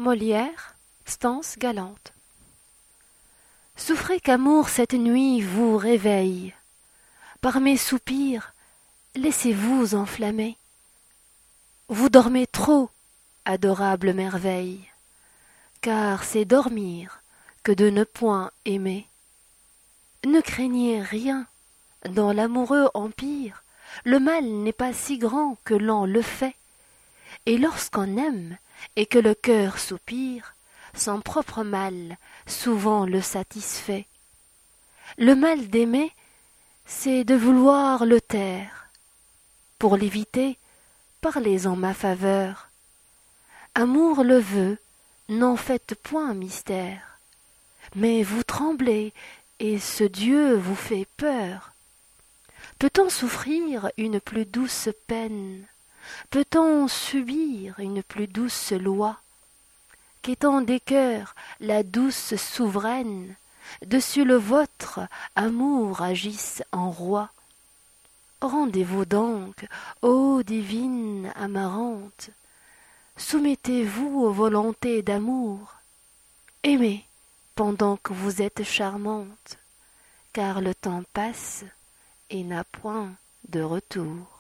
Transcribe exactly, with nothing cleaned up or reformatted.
Molière, Stances galantes. Souffrez qu'amour cette nuit vous réveille. Par mes soupirs, laissez-vous enflammer. Vous dormez trop, adorable merveille, car c'est dormir que de ne point aimer. Ne craignez rien, dans l'amoureux empire, le mal n'est pas si grand que l'on le fait, et lorsqu'on aime et que le cœur soupire, son propre mal souvent le satisfait. Le mal d'aimer, c'est de vouloir le taire. Pour l'éviter, parlez en ma faveur. Amour le veut, n'en faites point mystère. Mais vous tremblez, et ce Dieu vous fait peur. Peut-on souffrir une plus douce peine? Peut-on subir une plus douce loi? Qu'étant des cœurs la douce souveraine, dessus le vôtre amour agisse en roi. Rendez-vous donc, ô divine amarante, soumettez-vous aux volontés d'amour. Aimez pendant que vous êtes charmante, car le temps passe et n'a point de retour.